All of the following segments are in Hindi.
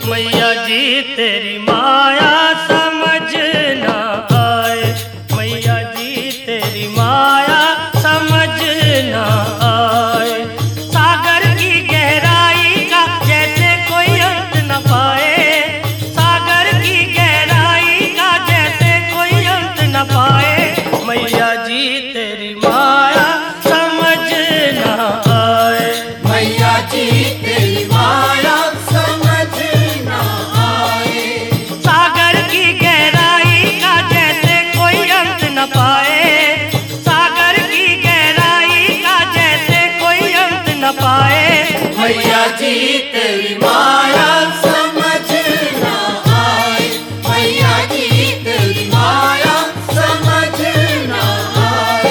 मैया जी तेरी माया समझ ना आए, मैया जी तेरी माया समझ ना आए। सागर की गहराई का जैसे कोई अंत न पाए, सागर की गहराई का जैसे कोई अंत न पाए। मैया जी तेरी माया समझ ना आए, मैया जी तेरी माया समझ ना आए। सागर की गहराई का जैसे कोई अंत न पाए, सागर की गहराई का जैसे कोई अंत न पाए। मैया जी तेरी माया समझ ना आए, मैया जी तेरी माया समझ ना आए।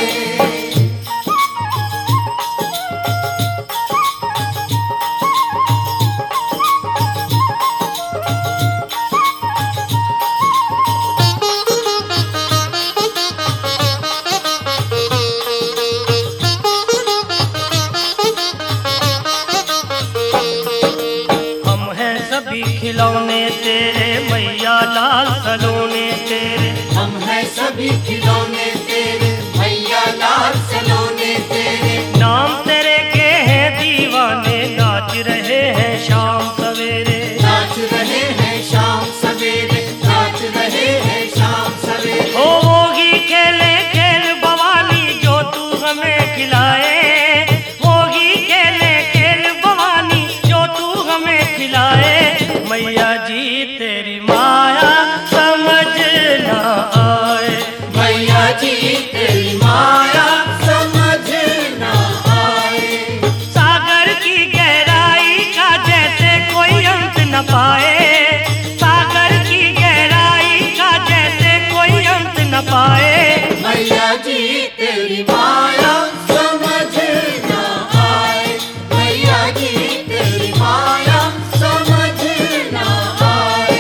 हम हैं सभी खिलौने तेरे मैया लाल सलोने तेरे, हम हैं सभी खिलौने तेरे मैया लाल सलोने तेरे। नाम तेरे के हैं दीवाने नाच रहे हैं शाम सवेरे, नाच रहे हैं शाम सवेरे, नाच रहे हैं शाम सवेरे। ओ होगी खेले खेल भवानी जो तू हमें खिलाए, होगी खेले खेल भवानी जो तू हमें खिलाए। मैया जी तेरी माया समझ ना आए, मैया जी तेरी माया समझ ना आए। सागर की गहराई का जैसे कोई अंत न पाए, सागर की गहराई का जैसे कोई अंत न पाए। मैया जी तेरी माया समझ ना आए, मैया जी तेरी माया समझ ना आए।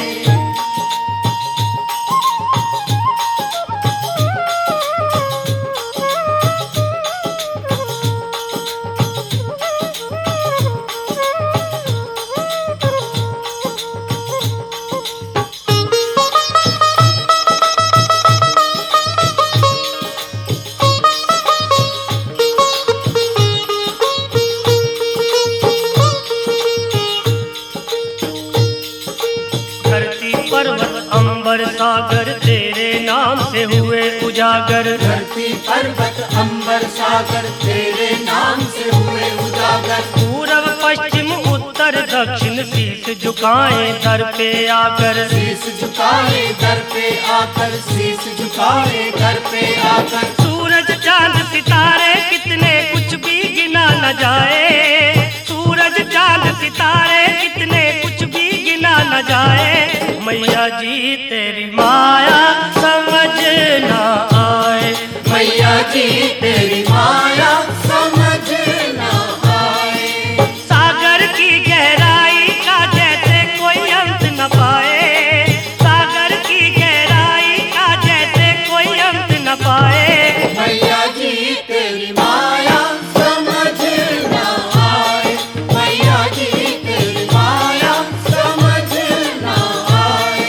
धरती पर्वत अंबर सागर तेरे नाम से हुए उजागर, धरती पर्वत अंबर सागर तेरे नाम से हुए उजागर। पूरब पश्चिम उत्तर दक्षिण शीश झुकाएं दर पे आकर, शीश झुकाए दर पे आकर, शीश झुकाए दर पे आकर। सूरज चांद सितारे कितने कुछ भी गिना न जाए, सूरज चांद सितारे कितने कुछ भी गिना न जाए। मैया जी तेरी माया समझ ना आए, मैया जी तेरी माया समझ ना आए। सागर की गहराई का जैसे कोई अंत न पाए, सागर की गहराई का जैसे कोई अंत न पाए। मैया जी तेरी माया समझ ना आए, मैया जी तेरी माया समझ ना आए।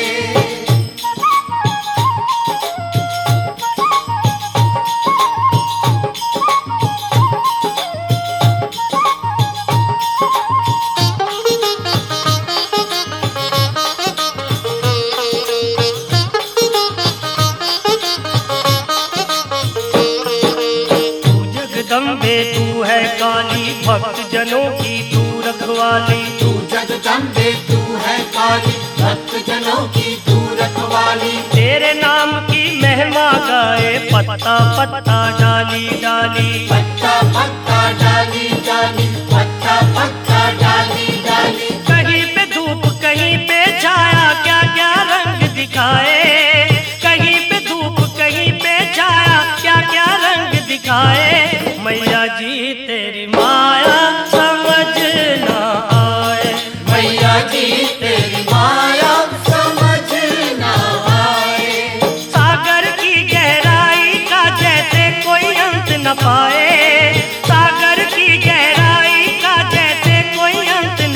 तू जगदम्बे तू है काली भक्त जनों की तू रखवाली, तू जगदम्बे तू है काली भक्त जनों की तू रखवाली। तेरे नाम की महिमा गाए पत्ता पत्ता डाली डाली, पत्ता पत्ता डाली डाली, पत्ता पत्ता डाली डाली। कहीं पे धूप कहीं पे छाया क्या क्या रंग दिखाए, कहीं पे धूप कहीं पे छाया क्या क्या रंग दिखाए। मैया जी तेरी माया समझ ना आए, मैया जी तेरी माया समझ ना आए। सागर की गहराई का जैसे कोई अंत न पाए, सागर की गहराई का जैसे कोई अंत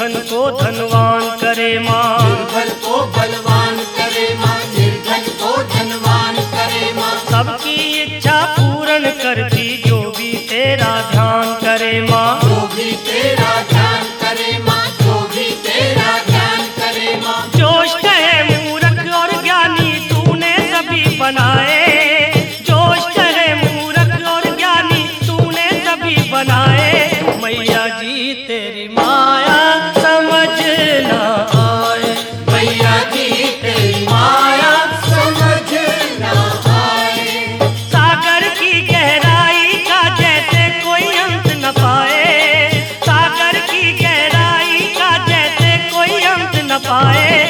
निर्धन को धनवान करे माँ, निर्बल को बलवान करे माँ, निर्धन को धनवान करे माँ। सबकी इच्छा पूर्ण करती जो भी तेरा ध्यान करे माँ, जो भी तेरा ध्यान करे माँ, जो भी तेरा ध्यान करे माँ। जोश कहे मूर्ख और ज्ञानी तूने सभी बनाए, जोश कहे मूर्ख और ज्ञानी तूने सभी बनाए। मैया जी तेरी माया समझ ना आए, मैया जी तेरी माया समझ ना आए। सागर की गहराई का जैसे कोई अंत न पाए, सागर की गहराई का जैसे कोई अंत न पाए।